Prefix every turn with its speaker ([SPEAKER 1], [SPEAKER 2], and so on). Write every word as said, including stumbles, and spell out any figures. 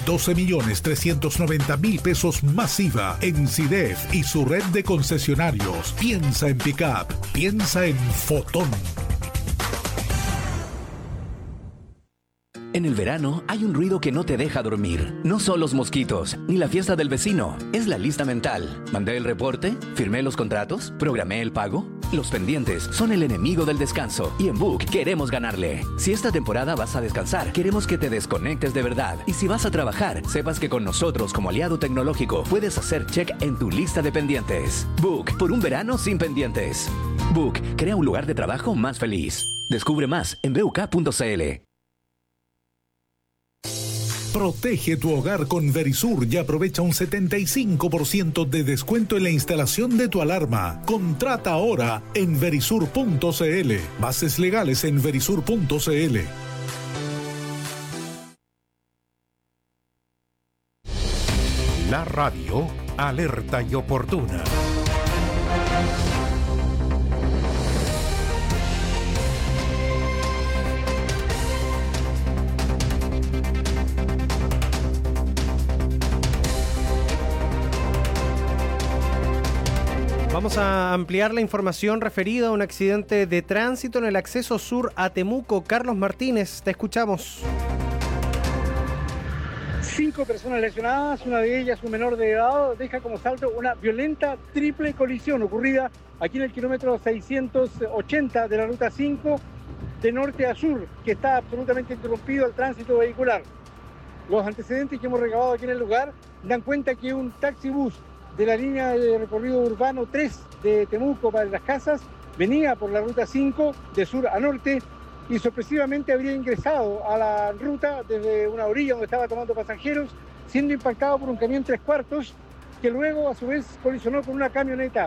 [SPEAKER 1] doce millones trescientos noventa mil pesos masiva en SIDEF y su red de concesionarios. Piensa en Pickup, piensa en Fotón.
[SPEAKER 2] En el verano hay un ruido que no te deja dormir. No son los mosquitos, ni la fiesta del vecino. Es la lista mental. ¿Mandé el reporte? ¿Firmé los contratos? ¿Programé el pago? Los pendientes son el enemigo del descanso. Y en Book queremos ganarle. Si esta temporada vas a descansar, queremos que te desconectes de verdad. Y si vas a trabajar, sepas que con nosotros como aliado tecnológico puedes hacer check en tu lista de pendientes. Book, por un verano sin pendientes. Book, crea un lugar de trabajo más feliz. Descubre más en b u k punto c l.
[SPEAKER 1] Protege tu hogar con Verisur y aprovecha un setenta y cinco por ciento de descuento en la instalación de tu alarma. Contrata ahora en verisur punto c l. Bases legales en verisur punto c l.
[SPEAKER 3] La radio alerta y oportuna.
[SPEAKER 4] Vamos a ampliar la información referida a un accidente de tránsito en el acceso sur a Temuco. Carlos Martínez, te escuchamos.
[SPEAKER 5] Cinco personas lesionadas, una de ellas un menor de edad, deja como saldo una violenta triple colisión ocurrida aquí en el kilómetro seiscientos ochenta de la ruta cinco de norte a sur, que está absolutamente interrumpido el tránsito vehicular. Los antecedentes que hemos recabado aquí en el lugar dan cuenta que un taxibús de la línea de recorrido urbano tres de Temuco para Las Casas venía por la ruta cinco de sur a norte y sorpresivamente habría ingresado a la ruta desde una orilla donde estaba tomando pasajeros, siendo impactado por un camión tres cuartos que luego a su vez colisionó con una camioneta